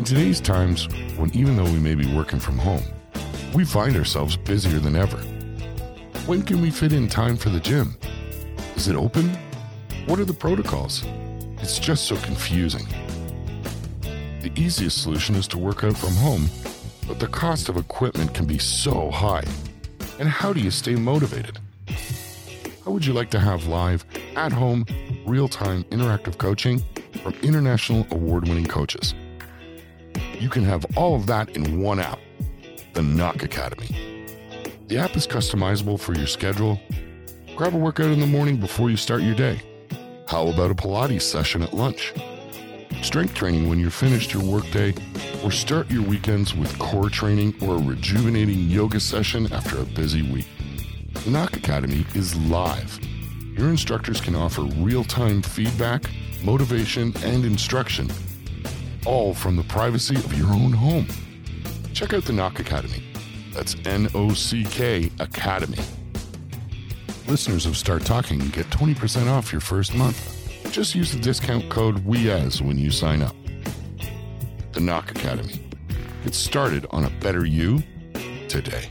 today's times, when even though we may be working from home, we find ourselves busier than ever. When can we fit in time for the gym? Is it open? What are the protocols? It's just so confusing. The easiest solution is to work out from home, but the cost of equipment can be so high. And how do you stay motivated? How would you like to have live, at-home, real-time interactive coaching from international award-winning coaches? You can have all of that in one app, the Knock Academy. The app is customizable for your schedule. Grab a workout in the morning before you start your day. How about a Pilates session at lunch? Strength training when you're finished your workday, or start your weekends with core training or a rejuvenating yoga session after a busy week. The Knock Academy is live. Your instructors can offer real-time feedback, motivation, and instruction, all from the privacy of your own home. Check out the Knock Academy. That's N-O-C-K Academy. Listeners of Start Talking get 20% off your first month. Just use the discount code WEAS when you sign up. The Knock Academy. Get started on a better you today.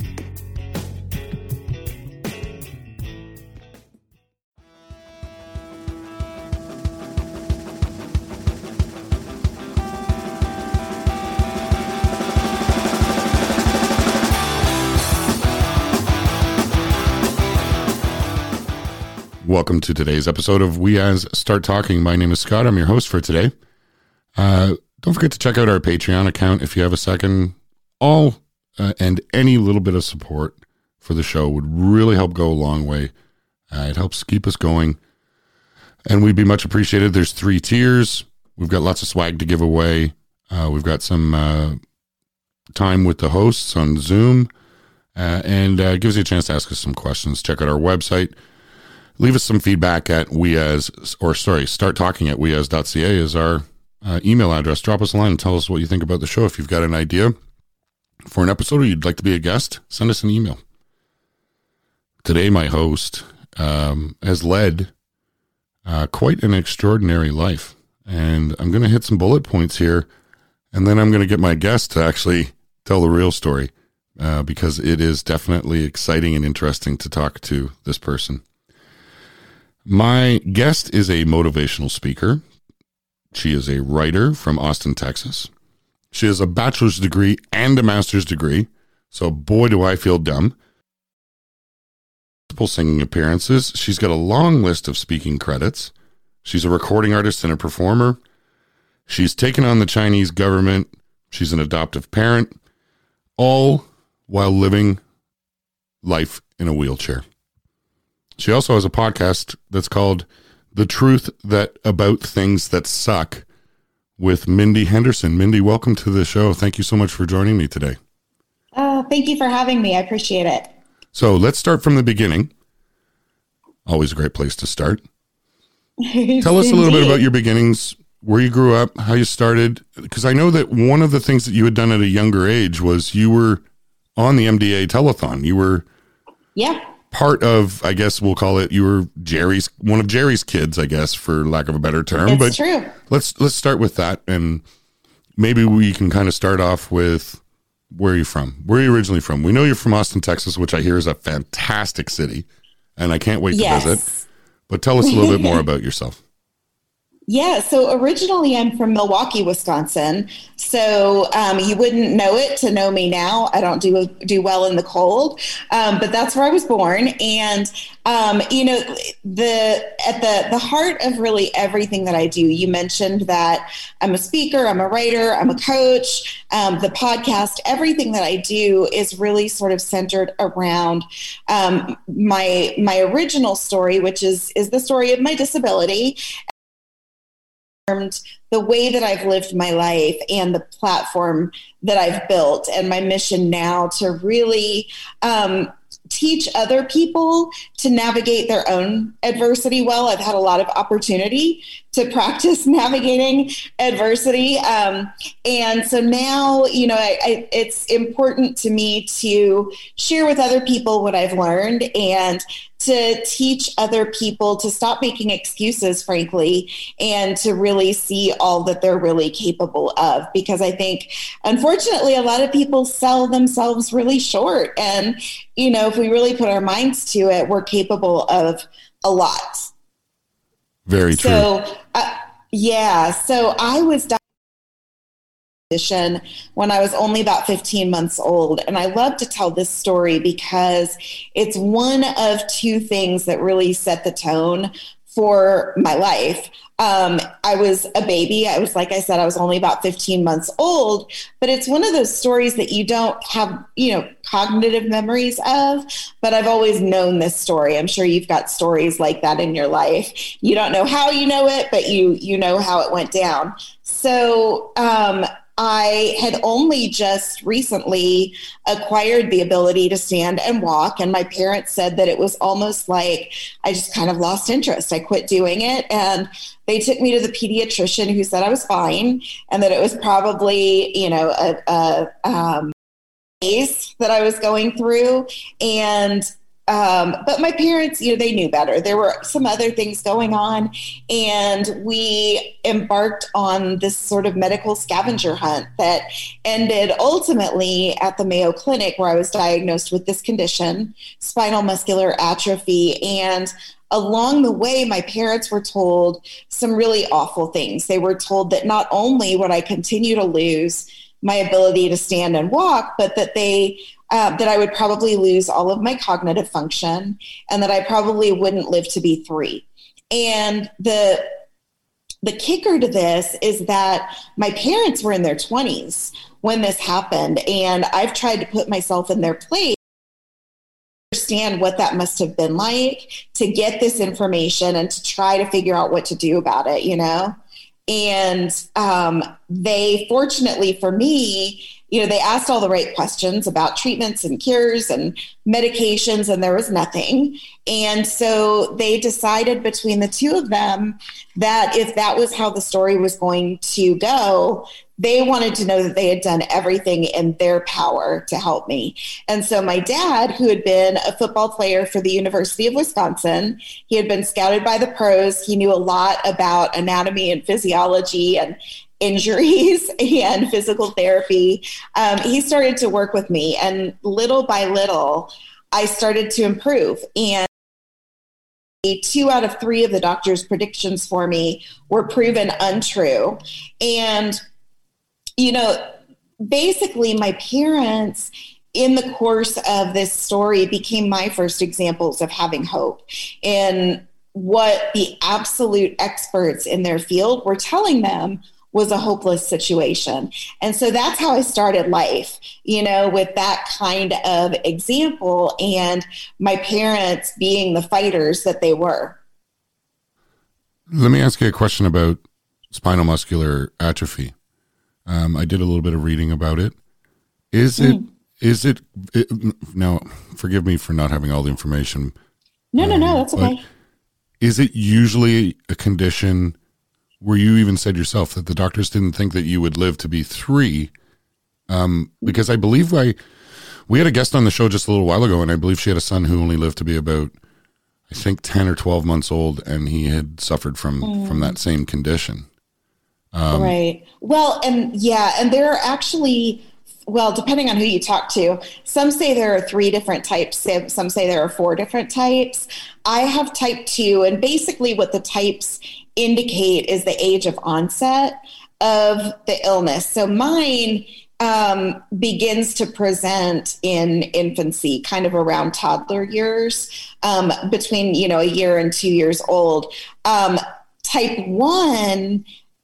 Welcome to today's episode of We As Start Talking. My name is Scott. I'm your host for today. Don't forget to check out our Patreon account if you have a second. All and any little bit of support for the show would really help go a long way. It helps keep us going, and we'd be much appreciated. There's 3 tiers. We've got lots of swag to give away. We've got some time with the hosts on Zoom, and gives you a chance to ask us some questions. Check out our website. Leave us some feedback at starttalking@weas.ca is our email address. Drop us a line and tell us what you think about the show. If you've got an idea for an episode or you'd like to be a guest, send us an email. Today, my host has led quite an extraordinary life. And I'm going to hit some bullet points here, and then I'm going to get my guest to actually tell the real story because it is definitely exciting and interesting to talk to this person. My guest is a motivational speaker. She is a writer from Austin, Texas. She has a bachelor's degree and a master's degree, so boy, do I feel dumb. Multiple singing appearances. She's got a long list of speaking credits. She's a recording artist and a performer. She's taken on the Chinese government. She's an adoptive parent, all while living life in a wheelchair. She also has a podcast that's called The Truth About Things That Suck with Mindy Henderson. Mindy, welcome to the show. Thank you so much for joining me today. Thank you for having me. I appreciate it. So let's start from the beginning. Always a great place to start. Tell us a little bit about your beginnings, where you grew up, how you started, because I know that one of the things that you had done at a younger age was you were on the MDA telethon. You were part of, I guess we'll call it, you were one of Jerry's kids, I guess, for lack of a better term. It's true. Let's start with that, and maybe we can kind of start off with where are you from? Where are you originally from? We know you're from Austin, Texas, which I hear is a fantastic city, and I can't wait to visit. But tell us a little bit more about yourself. Yeah, so originally I'm from Milwaukee, Wisconsin. So you wouldn't know it to know me now. I don't do well in the cold, but that's where I was born. And at the heart of really everything that I do, you mentioned that I'm a speaker, I'm a writer, I'm a coach. The podcast, everything that I do is really sort of centered around my original story, which is the story of my disability. The way that I've lived my life and the platform that I've built, and my mission now to really teach other people to navigate their own adversity well. I've had a lot of opportunity to practice navigating adversity. And so now, it's important to me to share with other people what I've learned and to teach other people to stop making excuses, frankly, and to really see all that they're really capable of. Because I think, unfortunately, a lot of people sell themselves really short. And, if we really put our minds to it, we're capable of a lot. Very true. So, so I was diagnosed when I was only about 15 months old. And I love to tell this story because it's one of two things that really set the tone for my life. I was a baby. Like I said, I was only about 15 months old, but it's one of those stories that you don't have, cognitive memories of, but I've always known this story. I'm sure you've got stories like that in your life. You don't know how you know it, but you know how it went down. So, I had only just recently acquired the ability to stand and walk. And my parents said that it was almost like I just kind of lost interest. I quit doing it. And they took me to the pediatrician, who said I was fine and that it was probably, a phase that I was going through. And but my parents, they knew better. There were some other things going on, and we embarked on this sort of medical scavenger hunt that ended ultimately at the Mayo Clinic, where I was diagnosed with this condition, spinal muscular atrophy. And along the way, my parents were told some really awful things. They were told that not only would I continue to lose my ability to stand and walk, but that that I would probably lose all of my cognitive function and that I probably wouldn't live to be 3. And the kicker to this is that my parents were in their 20s when this happened. And I've tried to put myself in their place, understand what that must have been like to get this information and to try to figure out what to do about it, And they, fortunately for me, they asked all the right questions about treatments and cures and medications, and there was nothing. And so they decided between the two of them that if that was how the story was going to go, they wanted to know that they had done everything in their power to help me. And so my dad, who had been a football player for the University of Wisconsin, he had been scouted by the pros. He knew a lot about anatomy and physiology and injuries and physical therapy. He started to work with me, and little by little, I started to improve. And 2 out of 3 of the doctor's predictions for me were proven untrue. And, basically my parents, in the course of this story, became my first examples of having hope in what the absolute experts in their field were telling them was a hopeless situation. And so that's how I started life, with that kind of example, and my parents being the fighters that they were. Let me ask you a question about spinal muscular atrophy. I did a little bit of reading about it. Is it now, forgive me for not having all the information. No, that's okay. Is it usually a condition where you even said yourself that the doctors didn't think that you would live to be 3? Because I believe we had a guest on the show just a little while ago, and I believe she had a son who only lived to be about, I think, 10 or 12 months old, and he had suffered from that same condition. Right. Well, and there are actually, depending on who you talk to, some say there are 3 different types. Some say there are 4 different types. I have type 2, and basically what the types indicate is the age of onset of the illness. So mine begins to present in infancy, kind of around toddler years, between, a year and 2 years old. Type 1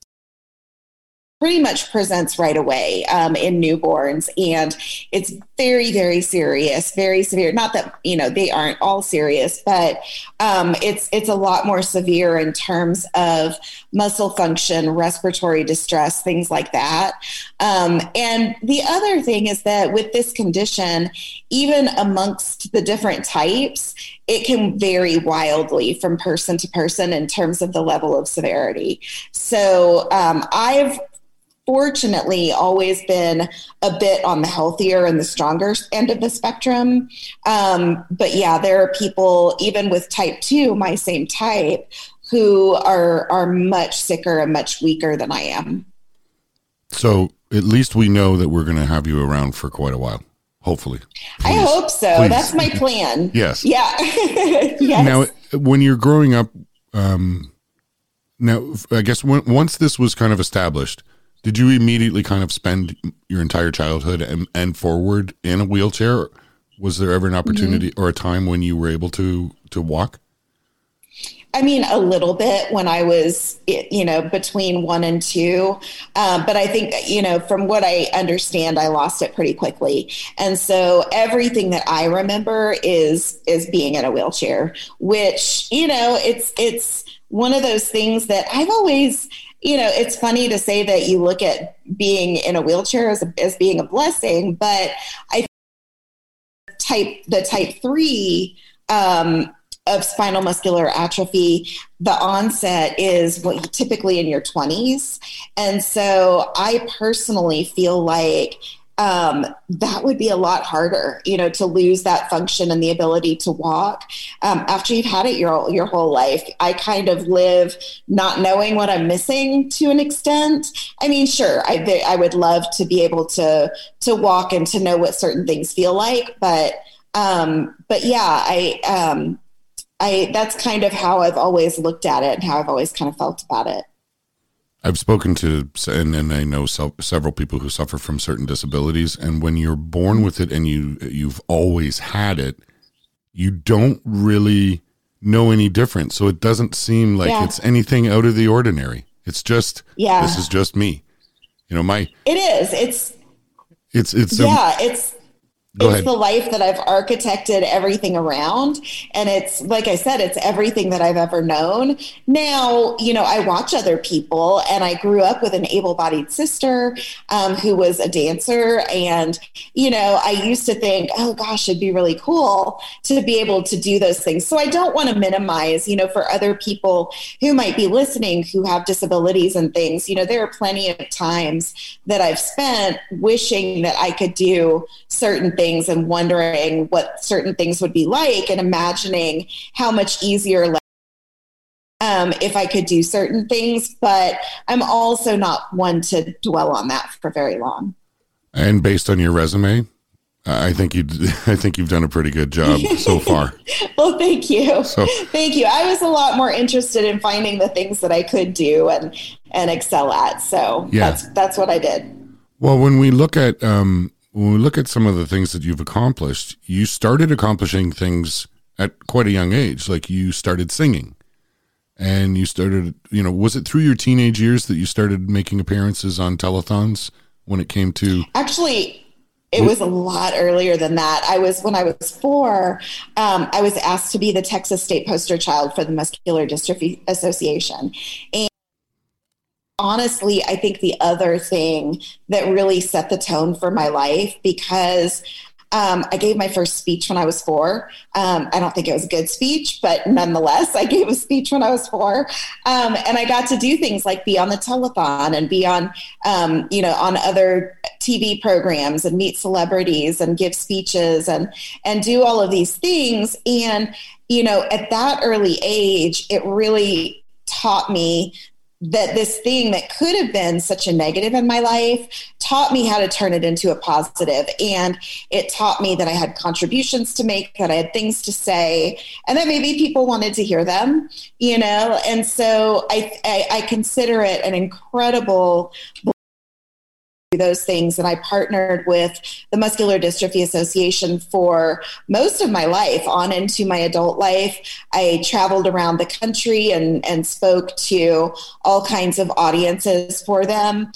pretty much presents right away in newborns, and it's very, very serious, very severe. Not that they aren't all serious, but it's a lot more severe in terms of muscle function, respiratory distress, things like that. And the other thing is that with this condition, even amongst the different types, it can vary wildly from person to person in terms of the level of severity. So I've fortunately always been a bit on the healthier and the stronger end of the spectrum. But yeah, there are people, even with type 2, my same type, who are much sicker and much weaker than I am. So at least we know that we're going to have you around for quite a while. Hopefully. Please. I hope so. Please. That's my plan. Yes. Yeah. Yes. Now, when you're growing up, now, I guess once this was kind of established, did you immediately kind of spend your entire childhood and forward in a wheelchair? Was there ever an opportunity or a time when you were able to walk? I mean, a little bit when I was, between 1 and 2. But I think, from what I understand, I lost it pretty quickly. And so everything that I remember is being in a wheelchair, which, it's one of those things that I've always, it's funny to say that you look at being in a wheelchair as being a blessing, but I think the type 3, of spinal muscular atrophy, the onset is typically in your 20s. And so I personally feel like that would be a lot harder, to lose that function and the ability to walk after you've had it your whole life. I kind of live not knowing what I'm missing to an extent. I mean, sure, I would love to be able to walk and to know what certain things feel like, but yeah, that's kind of how I've always looked at it and how I've always kind of felt about it. I've spoken to, and I know several people who suffer from certain disabilities, and when you're born with it and you've always had it, you don't really know any different. So it doesn't seem like it's anything out of the ordinary. It's just, this is just me. It is. It's the life that I've architected everything around. And it's, like I said, it's everything that I've ever known. Now, I watch other people, and I grew up with an able-bodied sister who was a dancer. And, I used to think, oh gosh, it'd be really cool to be able to do those things. So I don't want to minimize, for other people who might be listening who have disabilities and things. There are plenty of times that I've spent wishing that I could do certain things and wondering what certain things would be like, and imagining how much easier if I could do certain things. But I'm also not one to dwell on that for very long. And based on your resume, I think you've done a pretty good job so far. Well, thank you. Thank you. I was a lot more interested in finding the things that I could do and excel at. So that's what I did. Well, when we look at some of the things that you've accomplished, you started accomplishing things at quite a young age. Like you started singing, and you started, was it through your teenage years that you started making appearances on telethons when it came to? Actually, it was a lot earlier than that. When I was 4, I was asked to be the Texas State poster child for the Muscular Dystrophy Association. And honestly, I think the other thing that really set the tone for my life, because I gave my first speech when I was 4. I don't think it was a good speech, but nonetheless, I gave a speech when I was 4. And I got to do things like be on the telethon and be on, on other TV programs and meet celebrities and give speeches and do all of these things. And, at that early age, it really taught me that this thing that could have been such a negative in my life taught me how to turn it into a positive. And it taught me that I had contributions to make, that I had things to say, and that maybe people wanted to hear them, And so I consider it an incredible those things. And I partnered with the Muscular Dystrophy Association for most of my life, on into my adult life. I traveled around the country and spoke to all kinds of audiences for them.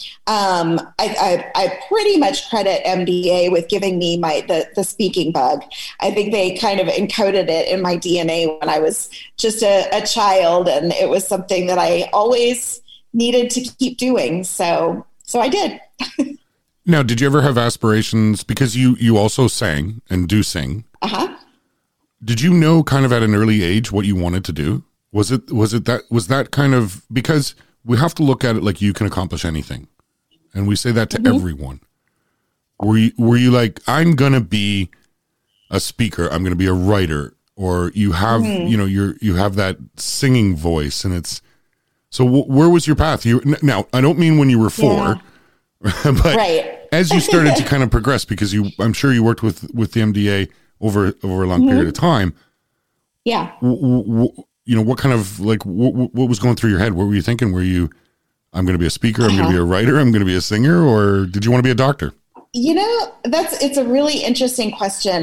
I pretty much credit MDA with giving me the speaking bug. I think they kind of encoded it in my DNA when I was just a child, and it was something that I always needed to keep doing. So I did. Now, did you ever have aspirations, because you also sang and do sing? Uh-huh. Did you know kind of at an early age what you wanted to do? Was that kind of, because we have to look at it like you can accomplish anything. and we say that to everyone. Were you like, I'm going to be a speaker, I'm going to be a writer, or you have, you know, you have that singing voice, and it's, so where was your path? Now, I don't mean when you were 4, but as you started to kind of progress, because I'm sure you worked with the MDA over a long period of time. Yeah. You know, what kind of, like, what was going through your head? What were you thinking? Were you, I'm going to be a speaker, I'm going to be a writer, I'm going to be a singer, or did you want to be a doctor? You know, it's a really interesting question.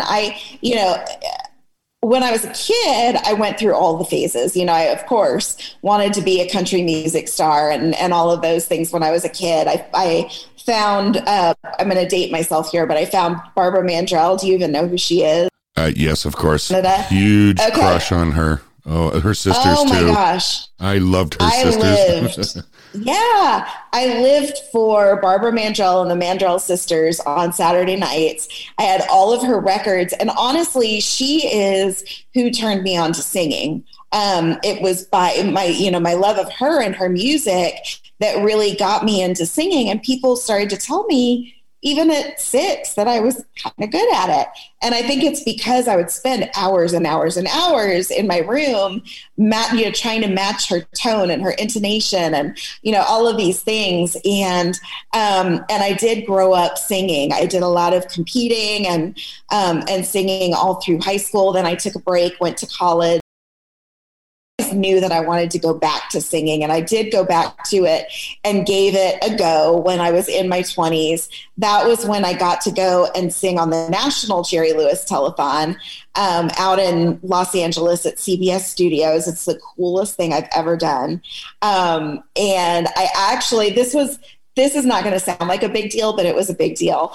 When I was a kid, I went through all the phases. You know, I, of course, wanted to be a country music star and all of those things when I was a kid. I found, I'm going to date myself here, but I found Barbara Mandrell. Do you even know who she is? Yes, of course. Huge crush on her. Oh, her sisters too. Oh my gosh. I loved her sisters. I lived for Barbara Mandrell and the Mandrell sisters on Saturday nights. I had all of her records, and honestly, she is who turned me on to singing. It was by my love of her and her music that really got me into singing, and people started to tell me, even at 6, that I was kind of good at it. And I think it's because I would spend hours and hours and hours in my room, trying to match her tone and her intonation and, all of these things. And I did grow up singing. I did a lot of competing and singing all through high school. Then I took a break, went to college. Knew that I wanted to go back to singing, and I did go back to it and gave it a go when I was in my 20s. That was when I got to go and sing on the National Jerry Lewis Telethon out in Los Angeles at CBS Studios. It's the coolest thing I've ever done. And I actually, this is not going to sound like a big deal, but it was a big deal.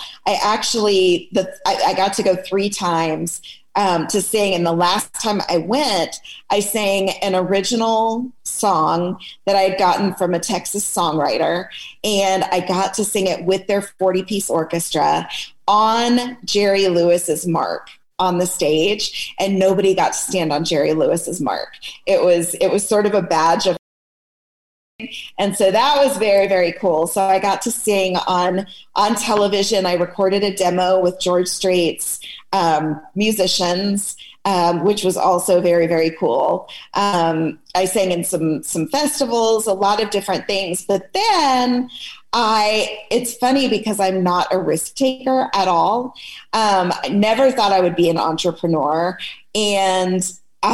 I got to go 3 times to sing. And the last time I went, I sang an original song that I had gotten from a Texas songwriter. And I got to sing it with their 40-piece orchestra on Jerry Lewis's mark on the stage. And nobody got to stand on Jerry Lewis's mark. It was sort of a badge of, and so that was very, very cool. So I got to sing on television. I recorded a demo with George Strait's musicians, which was also very, very cool. I sang in some festivals, a lot of different things. But then it's funny because I'm not a risk taker at all. I never thought I would be an entrepreneur. And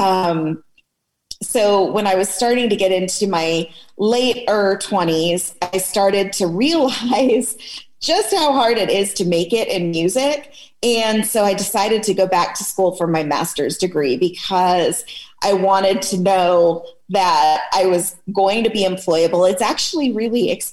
so when I was starting to get into my later 20s, I started to realize just how hard it is to make it in music. And so I decided to go back to school for my master's degree because I wanted to know that I was going to be employable. It's actually really expensive.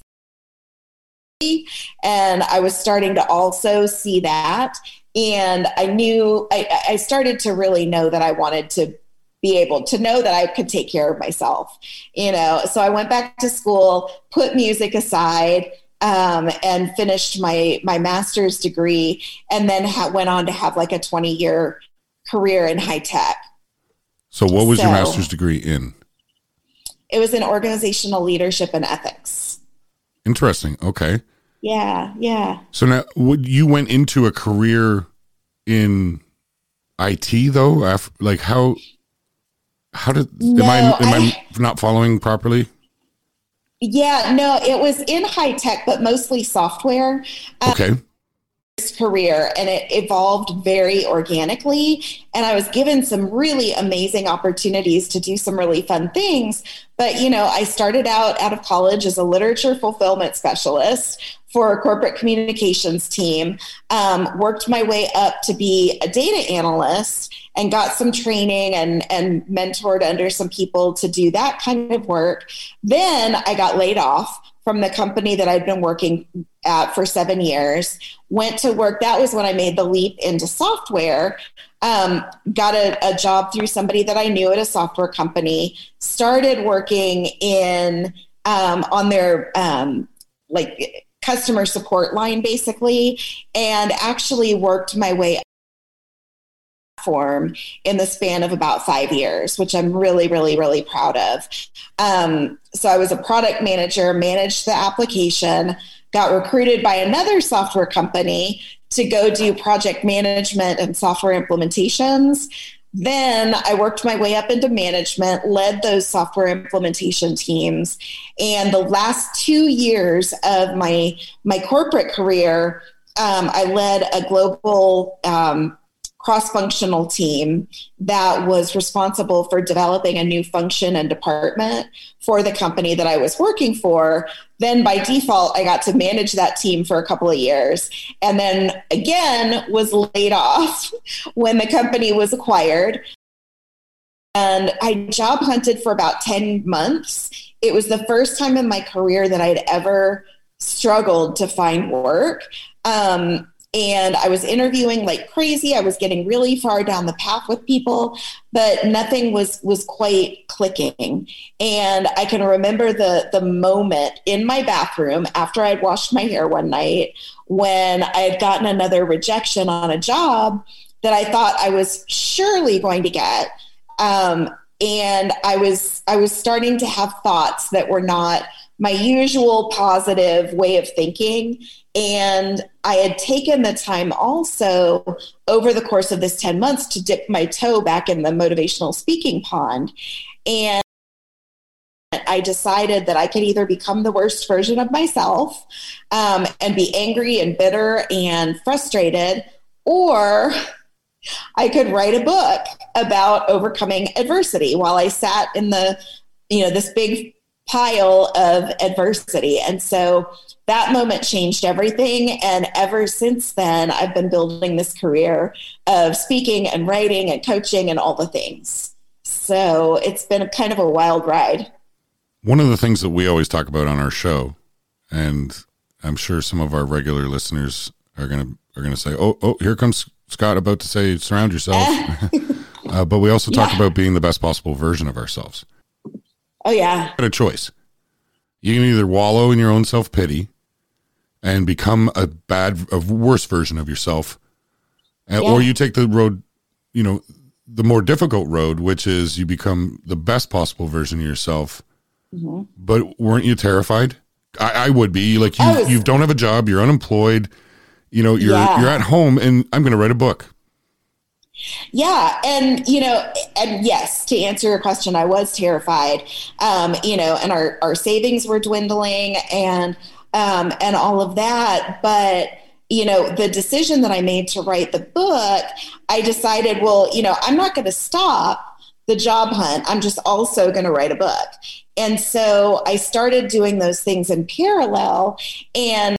And I was starting to also see that. And I started to really know that I wanted to be able to know that I could take care of myself, So I went back to school, put music aside, and finished my master's degree, and then went on to have like a 20-year career in high tech. So what was your master's degree in? It was in organizational leadership and ethics. Interesting. Okay. Yeah. So now you went into a career in IT though? Like how am I not following properly? Yeah, no, it was in high tech, but mostly software. Okay. Career, and it evolved very organically, and I was given some really amazing opportunities to do some really fun things. But I started out of college as a literature fulfillment specialist for a corporate communications team, worked my way up to be a data analyst, and got some training and mentored under some people to do that kind of work. Then I got laid off from the company that I'd been working at for 7 years, went to work. That was when I made the leap into software, got a job through somebody that I knew at a software company, started working on their customer support line basically, and actually worked my way platform in the span of about 5 years, which I'm really, really, really proud of. So I was a product manager, managed the application, got recruited by another software company to go do project management and software implementations. Then I worked my way up into management, led those software implementation teams. And the last 2 years of my corporate career, I led a global cross-functional team that was responsible for developing a new function and department for the company that I was working for. Then by default, I got to manage that team for a couple of years, and then again was laid off when the company was acquired. And I job hunted for about 10 months. It was the first time in my career that I'd ever struggled to find work. And I was interviewing like crazy. I was getting really far down the path with people, but nothing was quite clicking. And I can remember the moment in my bathroom after I'd washed my hair one night when I had gotten another rejection on a job that I thought I was surely going to get. And I was starting to have thoughts that were not my usual positive way of thinking. And I had taken the time also over the course of this 10 months to dip my toe back in the motivational speaking pond. And I decided that I could either become the worst version of myself and be angry and bitter and frustrated, or I could write a book about overcoming adversity while I sat in this big pile of adversity. And so that moment changed everything. And ever since then, I've been building this career of speaking and writing and coaching and all the things. So it's been kind of a wild ride. One of the things that we always talk about on our show, and I'm sure some of our regular listeners are going to say, oh, here comes Scott about to say, surround yourself. But we also talk about being the best possible version of ourselves. Oh, yeah. You got a choice. You can either wallow in your own self-pity and become a worse version of yourself, or you take the road, the more difficult road, which is you become the best possible version of yourself. Mm-hmm. But weren't you terrified? I would be. Like, you don't have a job, you're unemployed, you're at home, and I'm going to write a book. Yeah. And, and yes, to answer your question, I was terrified, and our savings were dwindling and all of that. But, the decision that I made to write the book, I decided, well, I'm not going to stop the job hunt. I'm just also going to write a book. And so I started doing those things in parallel, and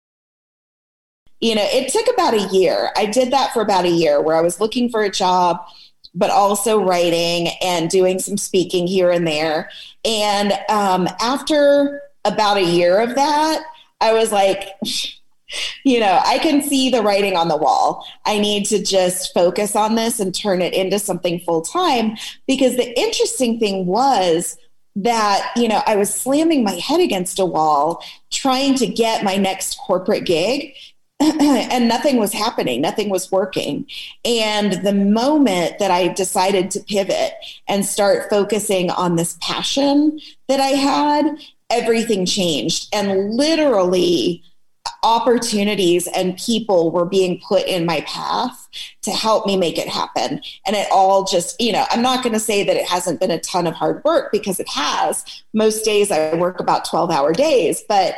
it took about a year. I did that for about a year where I was looking for a job, but also writing and doing some speaking here and there. And after about a year of that, I was like, I can see the writing on the wall. I need to just focus on this and turn it into something full time. Because the interesting thing was that, I was slamming my head against a wall trying to get my next corporate gig. And nothing was happening. Nothing was working. And the moment that I decided to pivot and start focusing on this passion that I had, everything changed. And literally opportunities and people were being put in my path to help me make it happen. And it all just, I'm not going to say that it hasn't been a ton of hard work, because it has. Most days I work about 12-hour days, but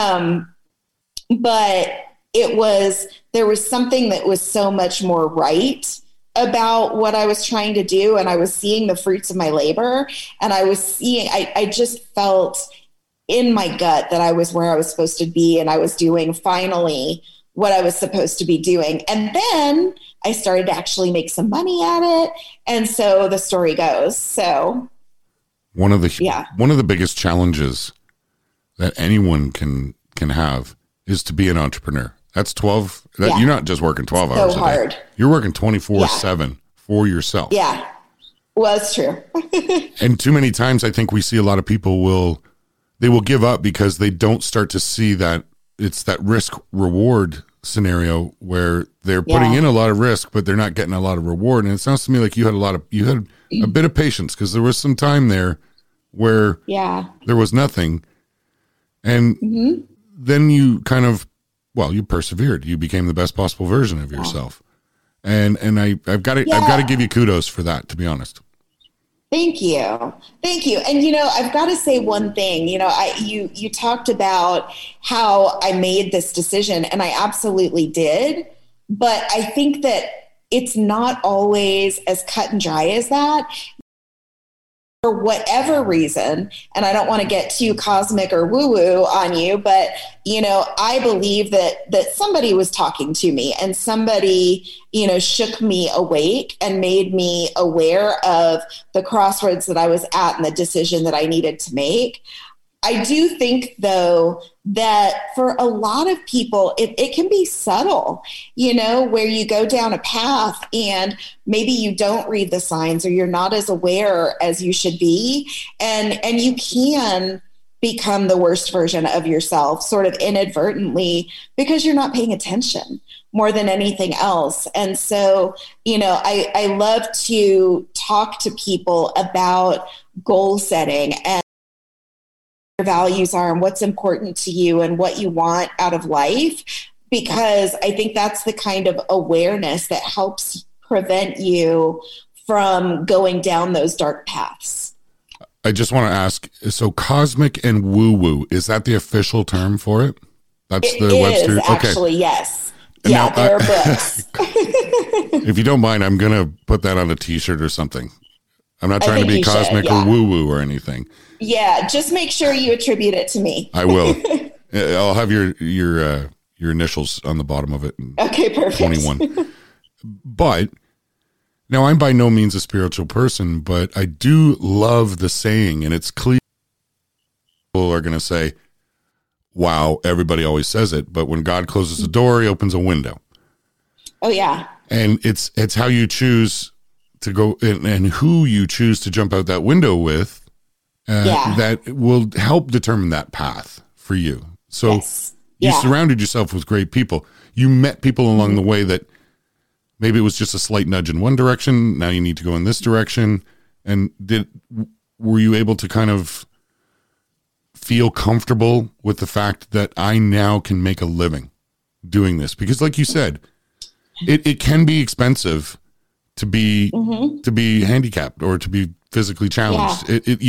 there was something that was so much more right about what I was trying to do. And I was seeing the fruits of my labor, and I just felt in my gut that I was where I was supposed to be, and I was doing finally what I was supposed to be doing. And then I started to actually make some money at it. And so the story goes. So one of the biggest challenges that anyone can have is to be an entrepreneur. That's 12. You're not just working 12 hours a day. You're working 24/7 for yourself. Yeah. Well, it's true. And too many times I think we see a lot of people will give up because they don't start to see that it's that risk reward scenario where they're putting in a lot of risk, but they're not getting a lot of reward. And it sounds to me like you had a bit of patience, because there was some time there where there was nothing. And then you kind of, well, you persevered. You became the best possible version of yourself. And I've got to give you kudos for that, to be honest. Thank you. Thank you. And, I've got to say one thing, you talked about how I made this decision, and I absolutely did. But I think that it's not always as cut and dry as that. For whatever reason, and I don't want to get too cosmic or woo-woo on you, but, I believe that somebody was talking to me, and somebody, shook me awake and made me aware of the crossroads that I was at and the decision that I needed to make. I do think, though, that for a lot of people, it can be subtle, where you go down a path and maybe you don't read the signs, or you're not as aware as you should be. And you can become the worst version of yourself sort of inadvertently because you're not paying attention more than anything else. And so, I love to talk to people about goal setting and values are and what's important to you and what you want out of life, because I think that's the kind of awareness that helps prevent you from going down those dark paths. I just want to ask, so cosmic and woo-woo, is that the official term for it? That's the Webster? Actually, yes. And yeah, there are books. If you don't mind, I'm going to put that on a t-shirt or something. I'm not trying to be cosmic or woo-woo or anything. Yeah, just make sure you attribute it to me. I will. I'll have your initials on the bottom of it. Okay, perfect. 21. But now, I'm by no means a spiritual person, but I do love the saying, and it's clear. People are going to say, wow, everybody always says it, but when God closes the door, he opens a window. Oh, yeah. And it's how you choose to go and who you choose to jump out that window with. That will help determine that path for you. So you surrounded yourself with great people. You met people along the way that maybe it was just a slight nudge in one direction. Now you need to go in this direction. And were you able to kind of feel comfortable with the fact that I now can make a living doing this? Because like you said, it can be expensive to be handicapped or to be physically challenged.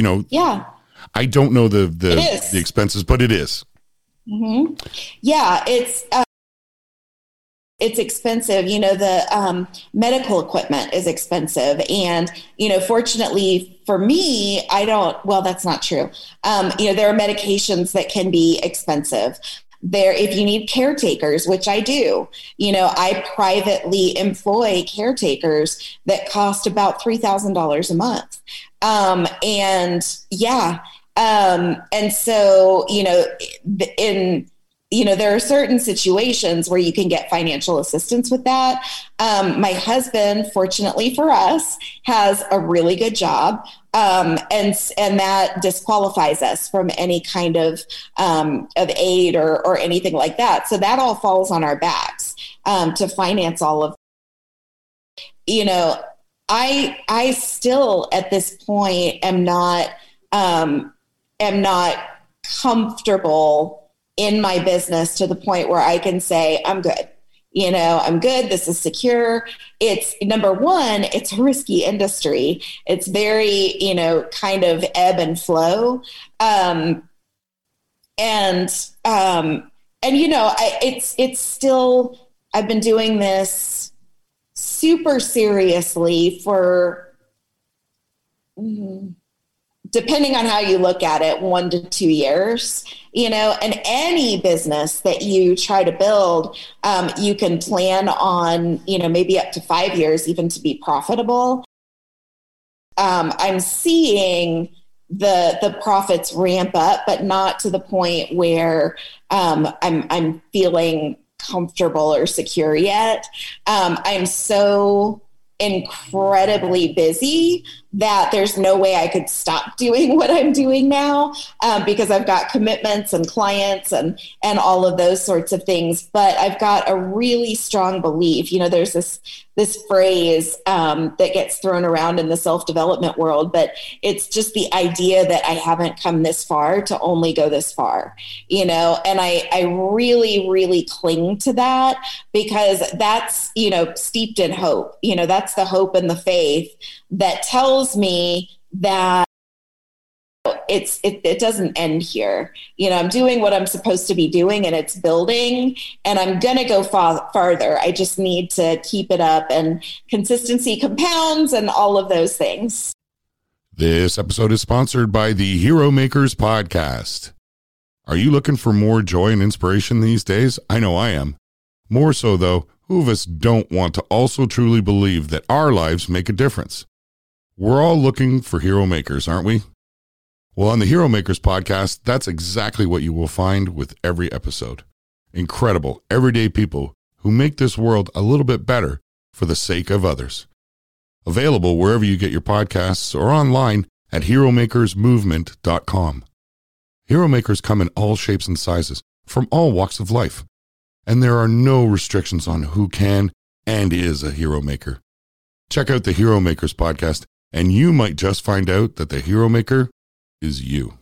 I don't know the expenses, but it is. Mm-hmm. Yeah, it's expensive. The medical equipment is expensive. And, fortunately for me, that's not true. There are medications that can be expensive. If you need caretakers, which I do, I privately employ caretakers that cost about $3,000 a month. And so, there are certain situations where you can get financial assistance with that. My husband, fortunately for us, has a really good job. And that disqualifies us from any kind of aid or anything like that. So that all falls on our backs, to finance all of, I still at this point am not comfortable in my business to the point where I can say, I'm good. I'm good. This is secure. It's number one, it's a risky industry. It's very, kind of ebb and flow. It's still, I've been doing this super seriously for, depending on how you look at it, 1 to 2 years, and any business that you try to build, you can plan on, maybe up to 5 years even to be profitable. I'm seeing the profits ramp up, but not to the point where I'm feeling comfortable or secure yet. I'm so incredibly busy that there's no way I could stop doing what I'm doing now, because I've got commitments and clients and all of those sorts of things. But I've got a really strong belief. There's this this phrase that gets thrown around in the self-development world, but it's just the idea that I haven't come this far to only go this far, and I really, really cling to that, because that's, steeped in hope. That's the hope and the faith that tells me that it doesn't end here. I'm doing what I'm supposed to be doing, and it's building, and I'm going to go farther. I just need to keep it up, and consistency compounds and all of those things. This episode is sponsored by the Hero Makers podcast. Are you looking for more joy and inspiration these days? I know I am. More so, though, who of us don't want to also truly believe that our lives make a difference? We're all looking for hero makers, aren't we? Well, on the Hero Makers podcast, that's exactly what you will find with every episode. Incredible, everyday people who make this world a little bit better for the sake of others. Available wherever you get your podcasts or online at heromakersmovement.com. Hero makers come in all shapes and sizes from all walks of life, and there are no restrictions on who can and is a hero maker. Check out the Hero Makers podcast, and you might just find out that the hero maker is you.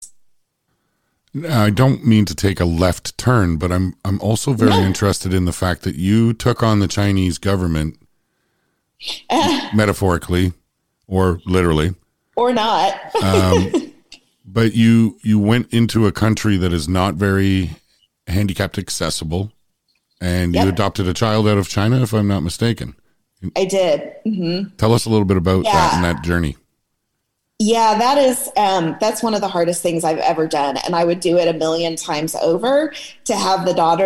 Now, I don't mean to take a left turn, but I'm also very interested in the fact that you took on the Chinese government, metaphorically or literally, or not. But you went into a country that is not very handicapped accessible, and you adopted a child out of China, if I'm not mistaken. I did. Mm-hmm. Tell us a little bit about that and that journey. Yeah, that's one of the hardest things I've ever done. And I would do it 1,000,000 times over to have the daughter.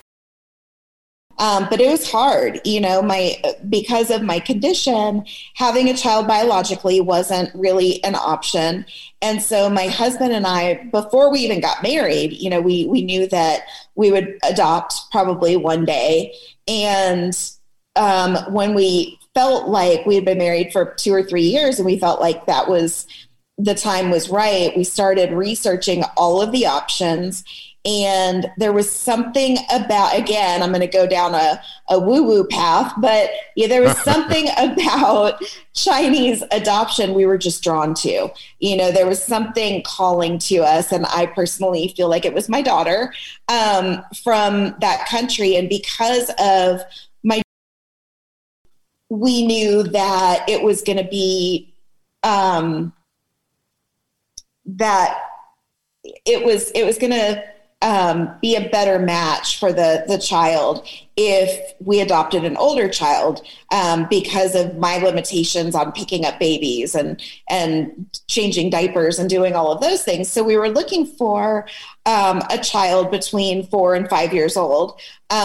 But it was hard, because of my condition, having a child biologically wasn't really an option. And so my husband and I, before we even got married, we knew that we would adopt probably one day. And when we felt like we had been married for 2 or 3 years and we felt like the time was right, we started researching all of the options. And there was something about, again, I'm going to go down a woo-woo path, but there was something about Chinese adoption we were just drawn to. There was something calling to us, and I personally feel like it was my daughter from that country. And because of we knew that it was going to be that it was going to be a better match for the child if we adopted an older child, because of my limitations on picking up babies and changing diapers and doing all of those things. So we were looking for a child between 4 and 5 years old.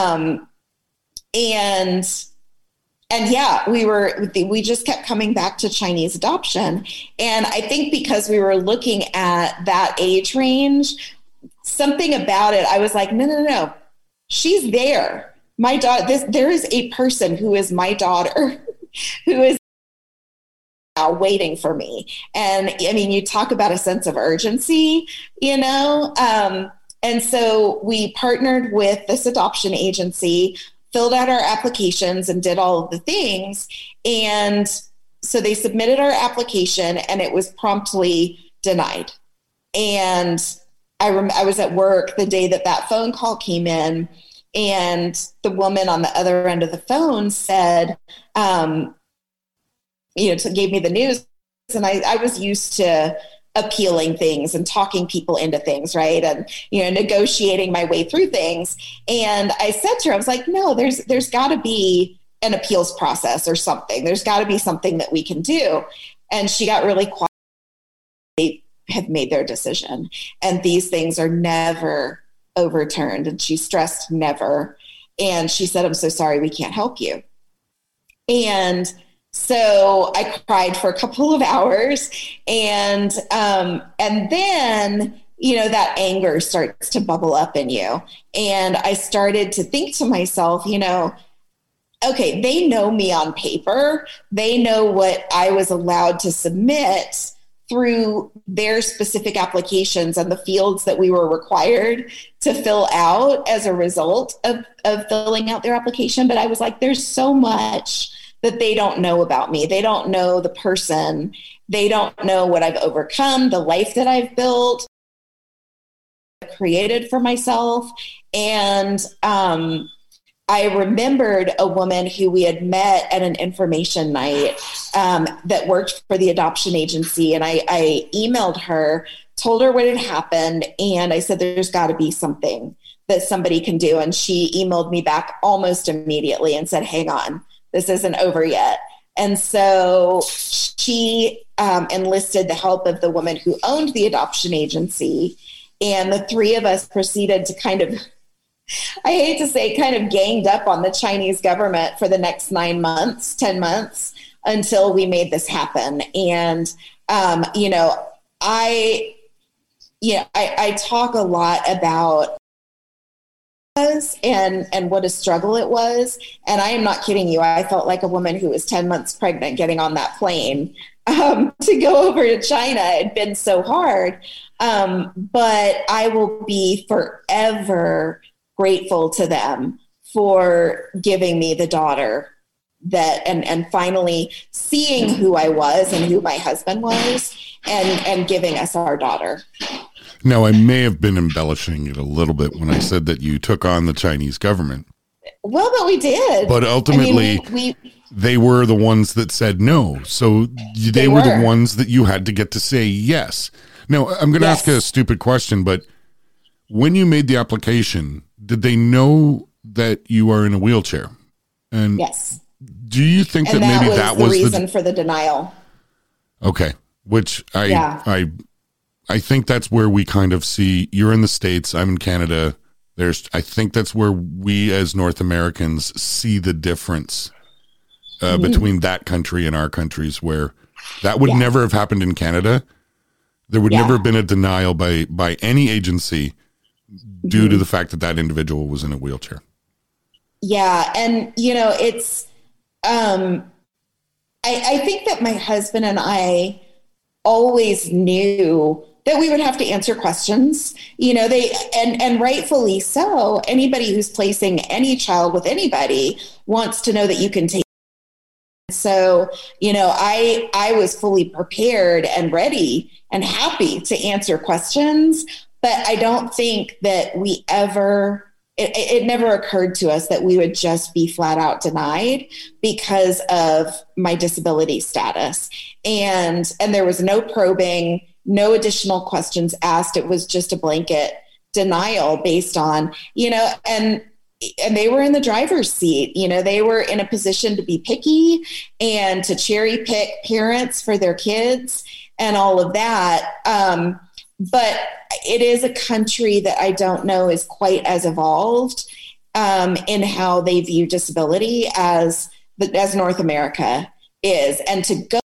And yeah, we just kept coming back to Chinese adoption. And I think because we were looking at that age range, something about it, I was like, no, she's there. My daughter, there is a person who is my daughter who is now waiting for me. And I mean, you talk about a sense of urgency, and so we partnered with this adoption agency, filled out our applications and did all of the things. And so they submitted our application and it was promptly denied. And I was at work the day that phone call came in, and the woman on the other end of the phone said, gave me the news. And I was used to appealing things and talking people into things, right? And, negotiating my way through things. And I said to her, I was like, no, there's got to be an appeals process or something. There's got to be something that we can do. And she got really quiet. They have made their decision, and these things are never overturned. And she stressed never. And she said, I'm so sorry, we can't help you. And so I cried for a couple of hours, and then, that anger starts to bubble up in you. And I started to think to myself, okay, they know me on paper. They know what I was allowed to submit through their specific applications and the fields that we were required to fill out as a result of filling out their application. But I was like, there's so much that they don't know about me. They don't know the person. They don't know what I've overcome, the life that I've built, created for myself. And I remembered a woman who we had met at an information night that worked for the adoption agency. And I emailed her, told her what had happened. And I said, there's got to be something that somebody can do. And she emailed me back almost immediately and said, hang on, this isn't over yet. And so she enlisted the help of the woman who owned the adoption agency. And the three of us proceeded to kind of, I hate to say, kind of ganged up on the Chinese government for the next 9 months, 10 months, until we made this happen. And, I talk a lot about and what a struggle it was. And I am not kidding you. I felt like a woman who was 10 months pregnant getting on that plane to go over to China. It had been so hard. But I will be forever grateful to them for giving me the daughter that, and finally seeing who I was and who my husband was and giving us our daughter. Now, I may have been embellishing it a little bit when I said that you took on the Chinese government. Well, but we did. But ultimately, they were the ones that said no. So they were the ones that you had to get to say yes. Now, I'm going to ask a stupid question, but when you made the application, did they know that you are in a wheelchair? And yes. Do you think that maybe that was the reason for the denial? Okay. Which I think that's where we kind of see, you're in the States, I'm in Canada. I think that's where we as North Americans see the difference between that country and our countries, where that would never have happened in Canada. There would never have been a denial by any agency due to the fact that that individual was in a wheelchair. Yeah. And, it's, I think that my husband and I always knew that we would have to answer questions, and rightfully so. Anybody who's placing any child with anybody wants to know that you can take. So, I was fully prepared and ready and happy to answer questions, but I don't think that we ever, it never occurred to us that we would just be flat out denied because of my disability status. And there was no probing, no additional questions asked. It was just a blanket denial based on, and they were in the driver's seat. They were in a position to be picky and to cherry pick parents for their kids and all of that. But it is a country that I don't know is quite as evolved in how they view disability as North America is. And to go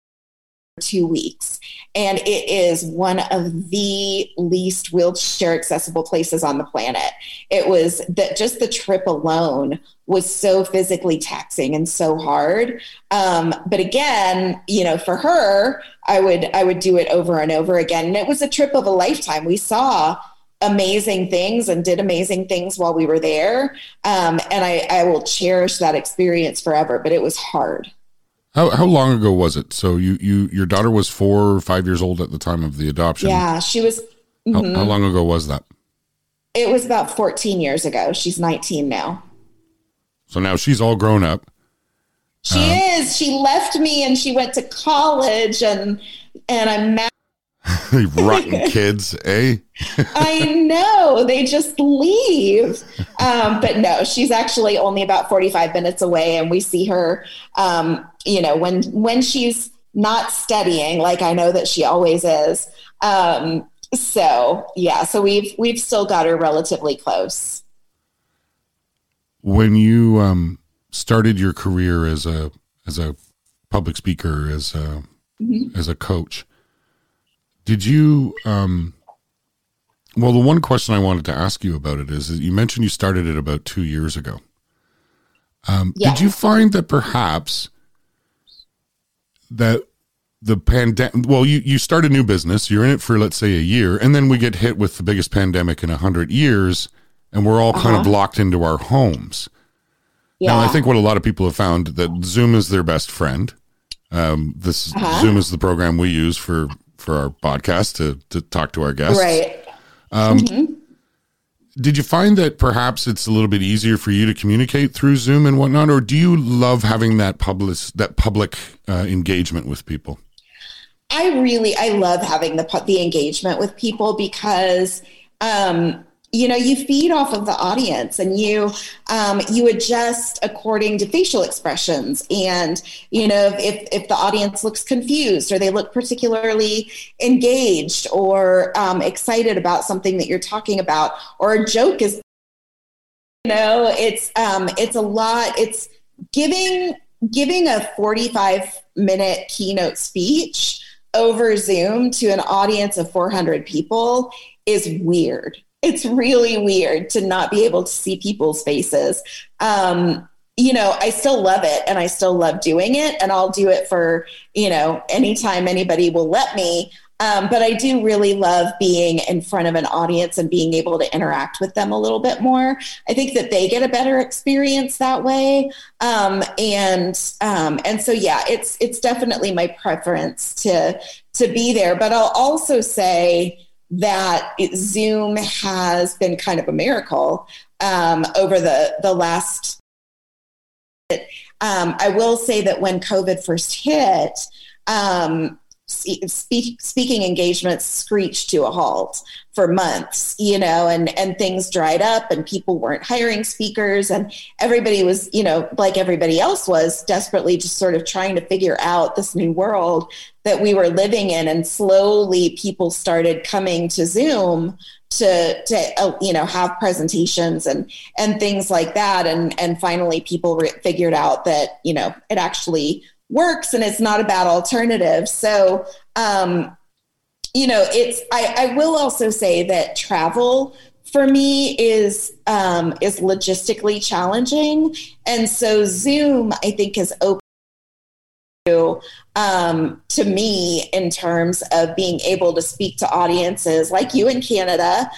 2 weeks, and it is one of the least wheelchair accessible places on the planet. It was that just the trip alone was so physically taxing and so hard. But again, for her, I would do it over and over again. And it was a trip of a lifetime. We saw amazing things and did amazing things while we were there. And I will cherish that experience forever, but it was hard. How long ago was it? So your daughter was 4 or 5 years old at the time of the adoption. Yeah, she was. Mm-hmm. How long ago was that? It was about 14 years ago. She's 19 now. So now she's all grown up. She is. She left me and she went to college and I'm mad. Rotten kids, eh? I know. They just leave. But no, she's actually only about 45 minutes away, and we see her, when she's not studying, like I know that she always is. So we've still got her relatively close. When you started your career as a public speaker, as a coach, did you, the one question I wanted to ask you about it is you mentioned you started it about 2 years ago. Did you find that perhaps that the pandemic, you start a new business, you're in it for, let's say, a year, and then we get hit with the biggest pandemic in 100 years, and we're all kind of locked into our homes. Now, I Yeah. think what a lot of people have found that Zoom is their best friend. Zoom is the program we use for our podcast to talk to our guests. Right. Did you find that perhaps it's a little bit easier for you to communicate through Zoom and whatnot, or do you love having that public engagement with people? I love having the engagement with people because, you feed off of the audience and you adjust according to facial expressions. And, if the audience looks confused or they look particularly engaged or excited about something that you're talking about, or a joke is, it's a lot. It's giving a 45-minute keynote speech over Zoom to an audience of 400 people is weird. It's really weird to not be able to see people's faces. I still love it and I still love doing it, and I'll do it for, anytime anybody will let me. But I do really love being in front of an audience and being able to interact with them a little bit more. I think that they get a better experience that way. And so, yeah, it's definitely my preference to be there. But I'll also say that Zoom has been kind of a miracle over the last. I will say that when COVID first hit, speaking engagements screeched to a halt for months, and things dried up and people weren't hiring speakers, and everybody was, like everybody else was, desperately just sort of trying to figure out this new world that we were living in. And slowly people started coming to Zoom to have presentations and things like that. And finally people figured out that, it actually works and it's not a bad alternative. So, I will also say that travel for me is logistically challenging. And so Zoom, I think, is open to me in terms of being able to speak to audiences like you in Canada,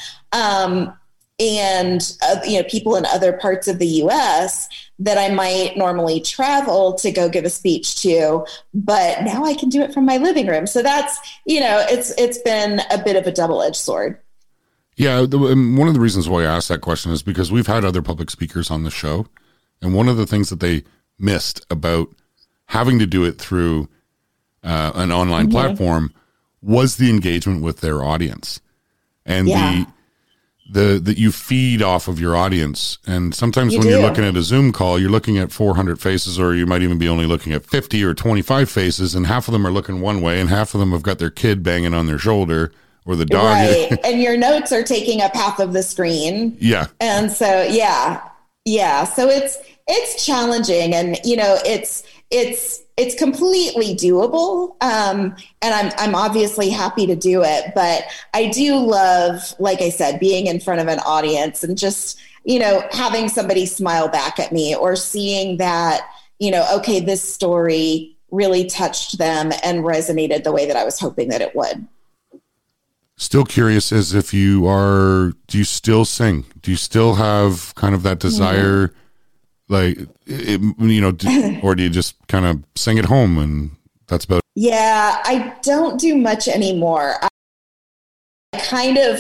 and people in other parts of the US that I might normally travel to go give a speech to, but now I can do it from my living room. So that's, it's been a bit of a double-edged sword. Yeah, one of the reasons why I asked that question is because we've had other public speakers on the show, and one of the things that they missed about having to do it through an online platform was the engagement with their audience, and that you feed off of your audience. And sometimes when you're looking at a Zoom call, you're looking at 400 faces, or you might even be only looking at 50 or 25 faces, and half of them are looking one way and half of them have got their kid banging on their shoulder or the dog. Right. And your notes are taking up half of the screen. Yeah. And so, yeah. So it's challenging, and, it's completely doable. And I'm obviously happy to do it, but I do love, like I said, being in front of an audience and just, having somebody smile back at me, or seeing that, okay, this story really touched them and resonated the way that I was hoping that it would. Still curious as if do you still sing? Do you still have kind of that desire, or do you just kind of sing at home and that's about it? Yeah, I don't do much anymore. I kind of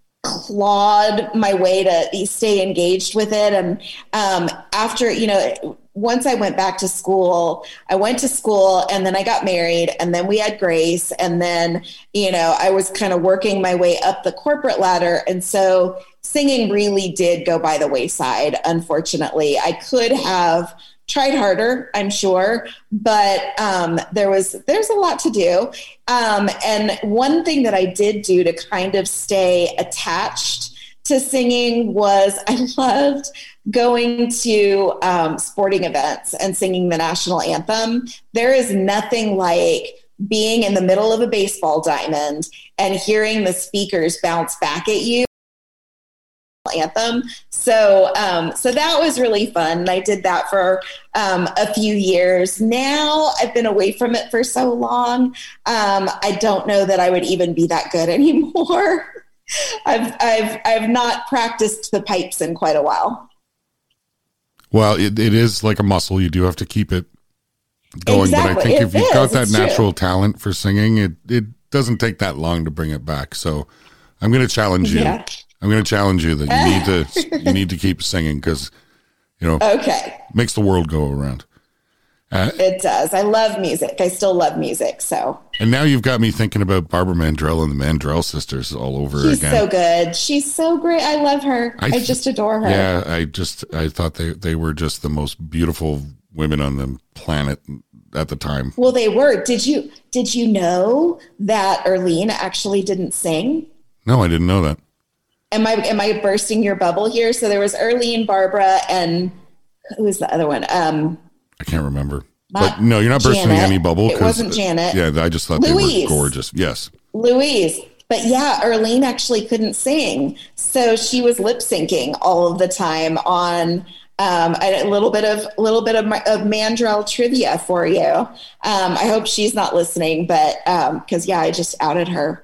clawed my way to stay engaged with it. And after, once I went back to school, and then I got married, and then we had Grace. And then, I was kind of working my way up the corporate ladder. And so singing really did go by the wayside, unfortunately. I could have tried harder, I'm sure, but there's a lot to do. And one thing that I did do to kind of stay attached to singing was I loved going to sporting events and singing the national anthem. There is nothing like being in the middle of a baseball diamond and hearing the speakers bounce back at you. Anthem. So that was really fun. And I did that for a few years. Now I've been away from it for so long. I don't know that I would even be that good anymore. I've not practiced the pipes in quite a while. Well, it is like a muscle. You do have to keep it going. Exactly. But I think if you've got that It's natural true. talent for singing, it doesn't take that long to bring it back. So I'm going to challenge you. Yeah. I'm going to challenge you that you need to keep singing because, Okay. makes the world go around. It does. I love music. I still love music. So. And now you've got me thinking about Barbara Mandrell and the Mandrell sisters all over She's again. so good. She's so great. I love her. I just adore her. Yeah, I thought they were just the most beautiful women on the planet at the time. Well, they were. Did you know that Earlene actually didn't sing? No, I didn't know that. Am I bursting your bubble here? So there was Earlene, Barbara, and who was the other one? I can't remember. But no, you're not bursting Janet. any bubble. It wasn't Janet. Yeah, I just thought Louise. they were gorgeous. Yes. Louise. But yeah, Earlene actually couldn't sing. So she was lip syncing all of the time on a little bit of Mandrell trivia for you. I hope she's not listening, but because I just outed her.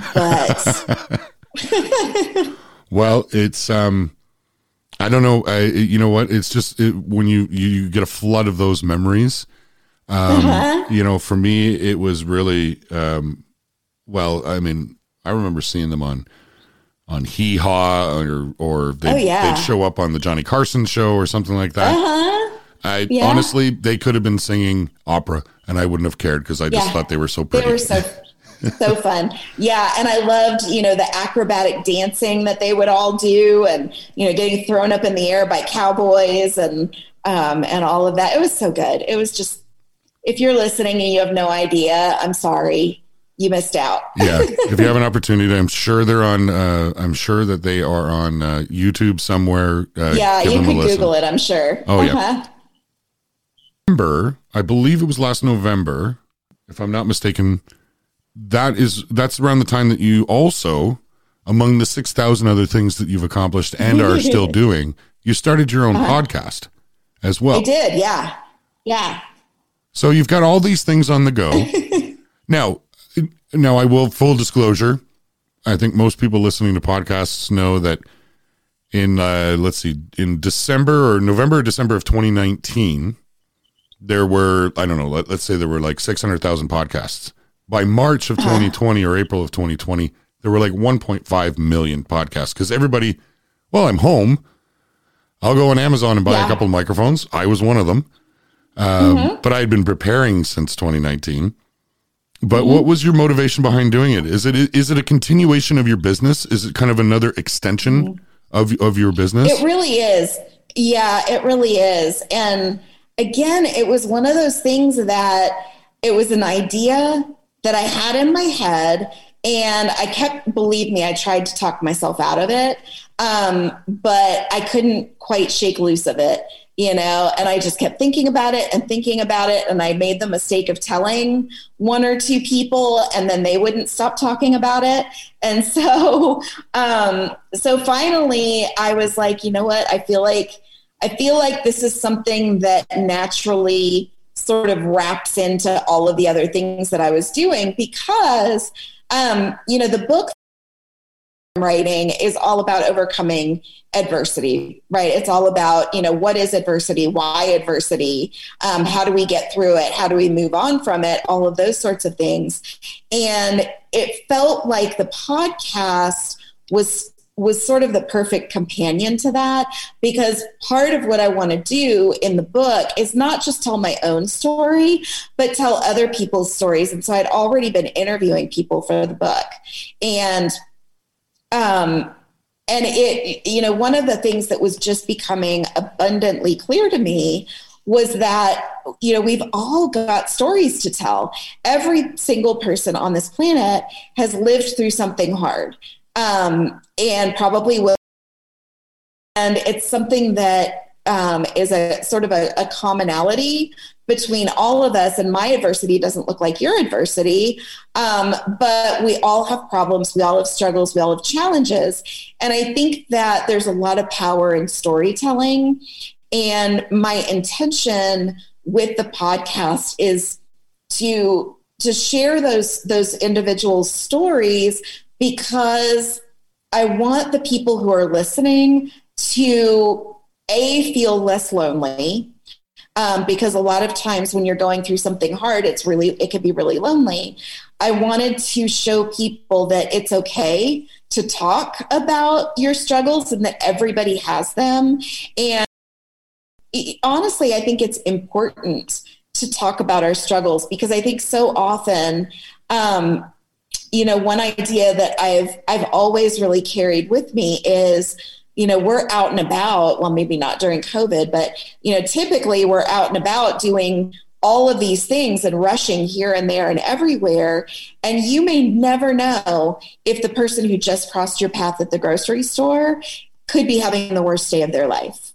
But well, it's I don't know. You know what? It's just when you get a flood of those memories. For me, it was really well. I mean, I remember seeing them on Hee Haw or they'd show up on the Johnny Carson show or something like that. Honestly, they could have been singing opera, and I wouldn't have cared because I just thought they were so pretty. They were so fun. Yeah. And I loved, the acrobatic dancing that they would all do and, getting thrown up in the air by cowboys and all of that. It was so good. It was just, if you're listening and you have no idea, I'm sorry, you missed out. Yeah. If you have an opportunity, I'm sure I'm sure that they are on YouTube somewhere. Yeah. You can Google it, I'm sure. Oh yeah. I believe it was last November, if I'm not mistaken. That's around the time that you also, among the 6,000 other things that you've accomplished and are still doing, you started your own podcast as well. I did. Yeah. Yeah. So you've got all these things on the go. Now I will, full disclosure, I think most people listening to podcasts know that in December or December of 2019, there were, I don't know, let's say there were like 600,000 podcasts. By March of 2020 or April of 2020, there were like 1.5 million podcasts because everybody, well, I'm home. I'll go on Amazon and buy a couple of microphones. I was one of them. But I had been preparing since 2019. But what was your motivation behind doing it? Is it a continuation of your business? Is it kind of another extension of your business? It really is. Yeah, it really is. And again, it was one of those things that it was an idea that I had in my head, and believe me, I tried to talk myself out of it. But I couldn't quite shake loose of it, and I just kept thinking about it. And I made the mistake of telling one or two people, and then they wouldn't stop talking about it. And so, finally I was like, you know what? I feel like this is something that naturally sort of wraps into all of the other things that I was doing because, the book I'm writing is all about overcoming adversity, right? It's all about, what is adversity? Why adversity? How do we get through it? How do we move on from it? All of those sorts of things. And it felt like the podcast was sort of the perfect companion to that, because part of what I want to do in the book is not just tell my own story, but tell other people's stories. And so I'd already been interviewing people for the book. And it, one of the things that was just becoming abundantly clear to me was that, we've all got stories to tell. Every single person on this planet has lived through something hard. And probably will. And it's something that is a sort of a commonality between all of us. And my adversity doesn't look like your adversity, but we all have problems. We all have struggles. We all have challenges. And I think that there's a lot of power in storytelling. And my intention with the podcast is to share those individual stories, because I want the people who are listening to feel less lonely. Because a lot of times when you're going through something hard, it can be really lonely. I wanted to show people that it's okay to talk about your struggles and that everybody has them. And honestly, I think it's important to talk about our struggles because I think so often, one idea that I've always really carried with me is, we're out and about. Well, maybe not during COVID, but, typically we're out and about doing all of these things and rushing here and there and everywhere. And you may never know if the person who just crossed your path at the grocery store could be having the worst day of their life,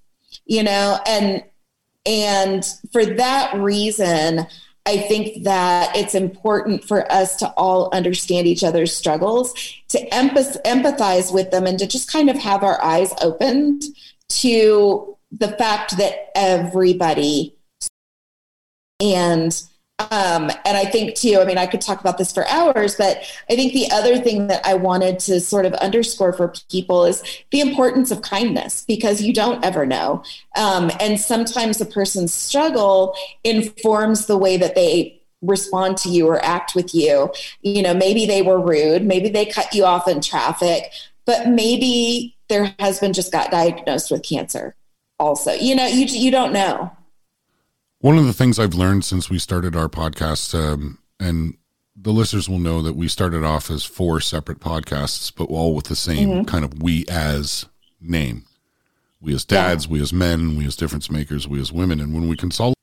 and for that reason, I think that it's important for us to all understand each other's struggles, to empathize with them, and to just kind of have our eyes opened to the fact that everybody. And I think too, I could talk about this for hours, but I think the other thing that I wanted to sort of underscore for people is the importance of kindness, because you don't ever know. And sometimes a person's struggle informs the way that they respond to you or act with you. Maybe they were rude, maybe they cut you off in traffic, but maybe their husband just got diagnosed with cancer also. You don't know. One of the things I've learned since we started our podcast, and the listeners will know that we started off as 4 separate podcasts, but all with the same kind of we as name. We as dads, we as men, we as difference makers, we as women. And when we consolidated,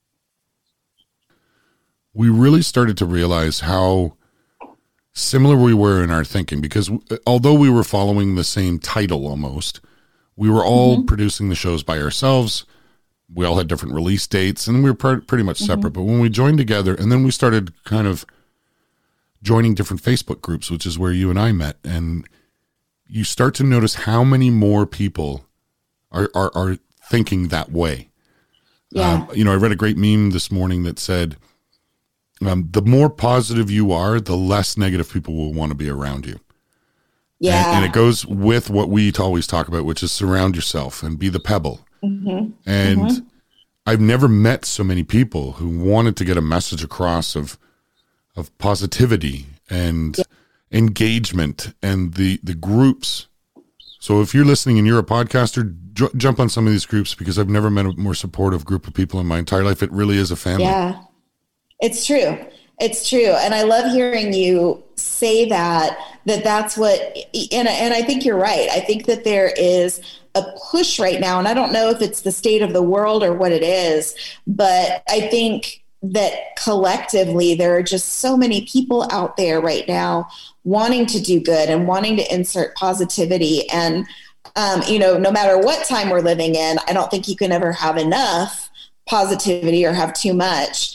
we really started to realize how similar we were in our thinking, because although we were following the same title almost, we were all producing the shows by ourselves. We all had different release dates, and we were pretty much separate. But when we joined together, and then we started kind of joining different Facebook groups, which is where you and I met, and you start to notice how many more people are thinking that way. Yeah. I read a great meme this morning that said, the more positive you are, the less negative people will want to be around you. Yeah. And it goes with what we always talk about, which is surround yourself and be the pebble. And I've never met so many people who wanted to get a message across of positivity and engagement and the groups. So if you're listening and you're a podcaster, jump on some of these groups, because I've never met a more supportive group of people in my entire life. It really is a family. Yeah, it's true. It's true. And I love hearing you say that's what, and I think you're right. I think that there is a push right now, and I don't know if it's the state of the world or what it is, but I think that collectively there are just so many people out there right now wanting to do good and wanting to insert positivity. And, no matter what time we're living in, I don't think you can ever have enough positivity or have too much.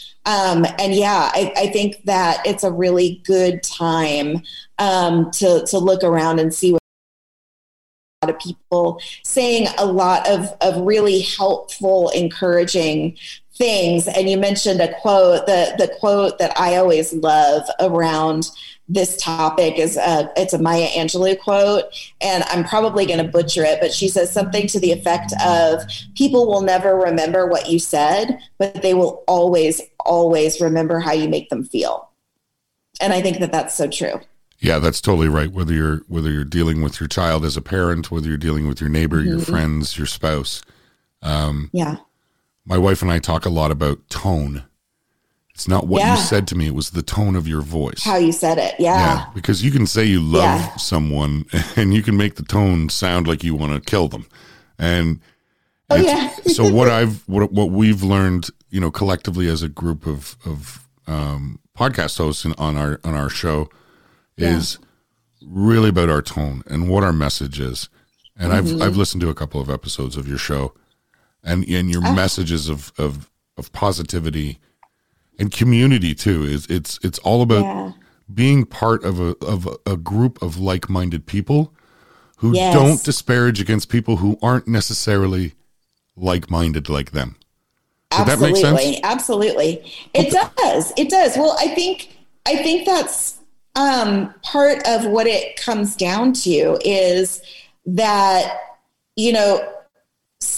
I think that it's a really good time to look around and see what a lot of people saying a lot of really helpful, encouraging things. And you mentioned a quote, the quote that I always love around this topic is it's a Maya Angelou quote, and I'm probably going to butcher it, but she says something to the effect of, people will never remember what you said, but they will always, always remember how you make them feel. And I think that that's so true. Yeah, that's totally right. Whether you're dealing with your child as a parent, whether you're dealing with your neighbor, your friends, your spouse. My wife and I talk a lot about tone. It's not what you said to me. It was the tone of your voice. How you said it. Yeah. Because you can say you love someone and you can make the tone sound like you want to kill them. And so what we've learned, collectively as a group of podcast hosts on our show is really about our tone and what our message is. And I've listened to a couple of episodes of your show, and your messages of positivity and community too. It's all about being part of a group of like-minded people who don't disparage against people who aren't necessarily like-minded like them. Does that make sense? Absolutely. It does. It does. Well, I think that's part of what it comes down to is that,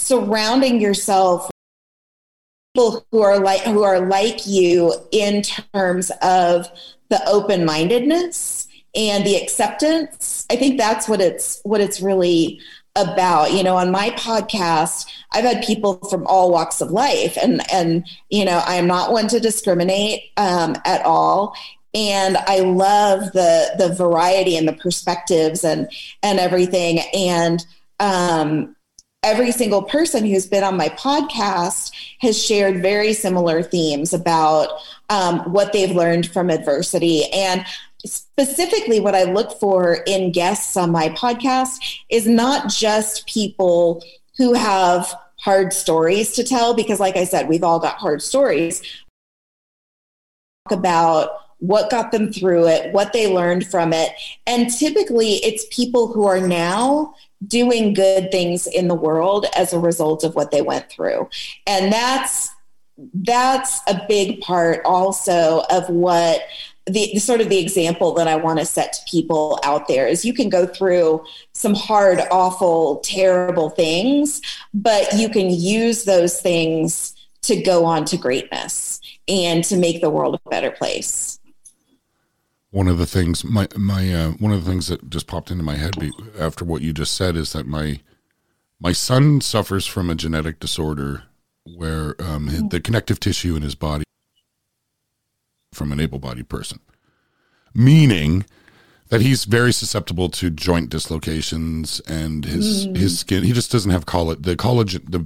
surrounding yourself with people who are like you in terms of the open-mindedness and the acceptance. I think that's what it's really about. On my podcast, I've had people from all walks of life, and I am not one to discriminate at all. And I love the variety and the perspectives and everything. And every single person who's been on my podcast has shared very similar themes about what they've learned from adversity. And specifically, what I look for in guests on my podcast is not just people who have hard stories to tell, because like I said, we've all got hard stories. Talk about what got them through it, what they learned from it. And typically it's people who are now doing good things in the world as a result of what they went through. And that's a big part also of what the sort of the example that I want to set to people out there is you can go through some hard, awful, terrible things, but you can use those things to go on to greatness and to make the world a better place. One of the things, one of the things that just popped into my head after what you just said is that my son suffers from a genetic disorder where the connective tissue in his body from an able-bodied person, meaning that he's very susceptible to joint dislocations and his skin. He just doesn't have collagen.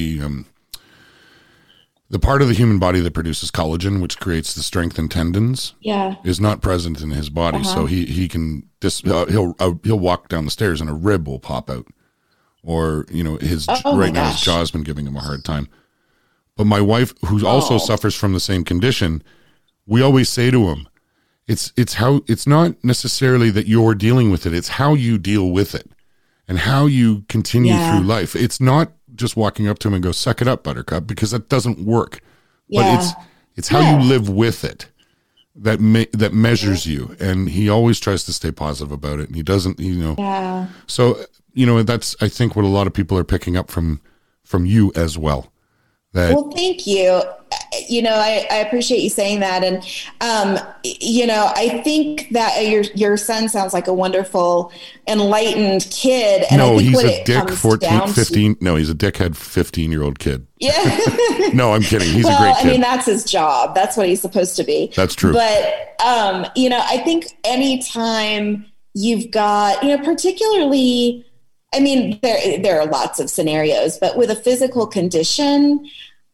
The part of the human body that produces collagen, which creates the strength in tendons, is not present in his body. So he can he'll walk down the stairs and a rib will pop out, or now his jaw's been giving him a hard time. But my wife, who also suffers from the same condition, we always say to him, it's not necessarily that you're dealing with it, it's how you deal with it and how you continue through life. It's not just walking up to him and go, suck it up, Buttercup, because that doesn't work. But it's how you live with it that measures you. And he always tries to stay positive about it. And he doesn't, So, that's, I think, what a lot of people are picking up from you as well. Well, thank you. I appreciate you saying that. And, I think that your son sounds like a wonderful, enlightened kid. And no, I think he's a dick 15. No, he's a dickhead 15-year-old kid. Yeah. No, I'm kidding. He's a great kid. I mean, that's his job. That's what he's supposed to be. That's true. But, I think anytime you've got, particularly, I mean, there are lots of scenarios, but with a physical condition,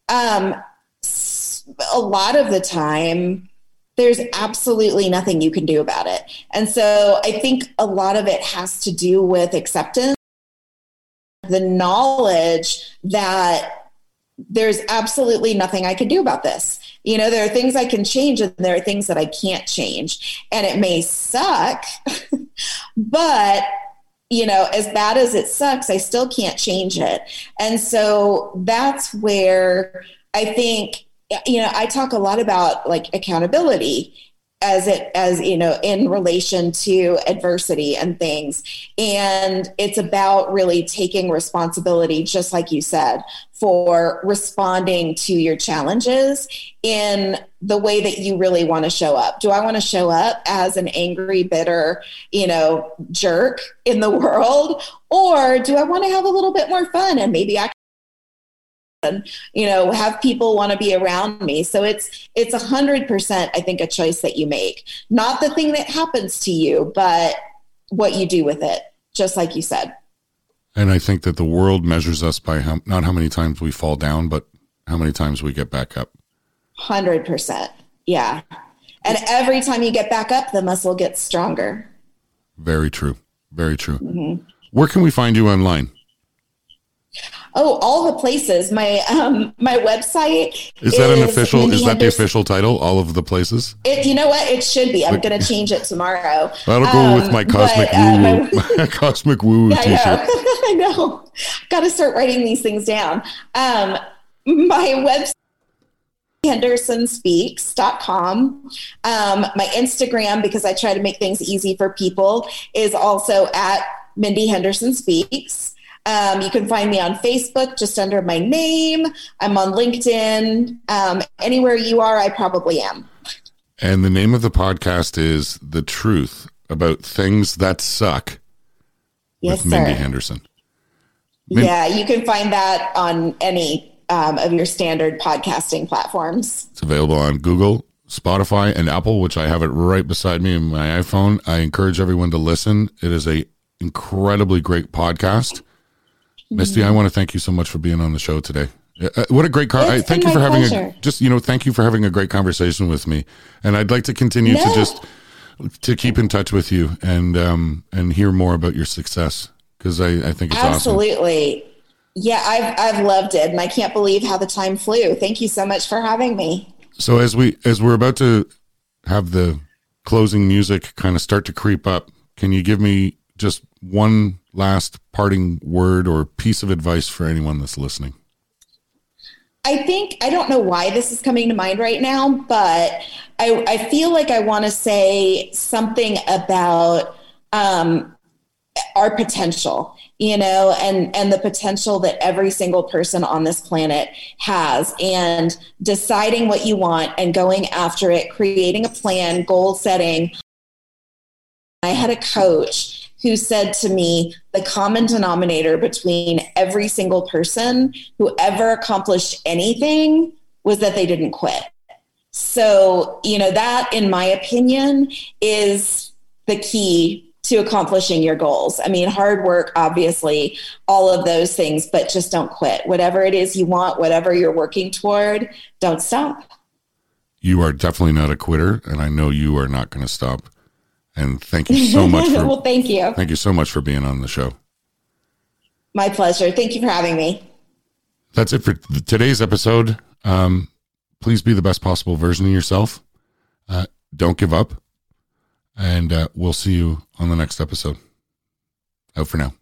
a lot of the time, there's absolutely nothing you can do about it. And so I think a lot of it has to do with acceptance, the knowledge that there's absolutely nothing I can do about this. There are things I can change and there are things that I can't change. And it may suck, but as bad as it sucks, I still can't change it. And so that's where I think, I talk a lot about like accountability as in relation to adversity and things. And it's about really taking responsibility, just like you said, for responding to your challenges in the way that you really want to show up. Do I want to show up as an angry, bitter, jerk in the world? Or do I want to have a little bit more fun and maybe have people want to be around me? So it's 100%, I think, a choice that you make, not the thing that happens to you, but what you do with it, just like you said. And I think that the world measures us by not how many times we fall down, but how many times we get back up. 100%. Yeah. And every time you get back up, the muscle gets stronger. Very true. Very true. Mm-hmm. Where can we find you online? Oh, all the places. My website is that an official? Is that the official title? All of the places. You know what? It should be. I'm going to change it tomorrow. That'll go with my cosmic woo my cosmic woo t-shirt. I know. Got to start writing these things down. My website, hendersonspeaks.com. My Instagram, because I try to make things easy for people, is also at Mindy Henderson Speaks. You can find me on Facebook just under my name. I'm on LinkedIn. Anywhere you are, I probably am. And the name of the podcast is The Truth About Things That Suck with Mindy Henderson. Yeah, you can find that on any of your standard podcasting platforms. It's available on Google, Spotify, and Apple, which I have it right beside me in my iPhone. I encourage everyone to listen. It is a incredibly great podcast. Misty, I want to thank you so much for being on the show today. What a great thank you for having thank you for having a great conversation with me. And I'd like to continue to keep in touch with you and hear more about your success, because I think it's absolutely awesome. Yeah, I've loved it, and I can't believe how the time flew. Thank you so much for having me. So as we're about to have the closing music kind of start to creep up, can you give me just one last parting word or piece of advice for anyone that's listening? I don't know why this is coming to mind right now, but I feel like I want to say something about our potential, and the potential that every single person on this planet has, and deciding what you want and going after it, creating a plan, goal setting. I had a coach who said to me, the common denominator between every single person who ever accomplished anything was that they didn't quit. So, that, in my opinion, is the key to accomplishing your goals. I mean, hard work, obviously, all of those things, but just don't quit. Whatever it is you want, whatever you're working toward, don't stop. You are definitely not a quitter, and I know you are not going to stop. And thank you so much for well, thank you. Thank you so much for being on the show. My pleasure. Thank you for having me. That's it for today's episode. Please be the best possible version of yourself. Don't give up. And we'll see you on the next episode. Out for now.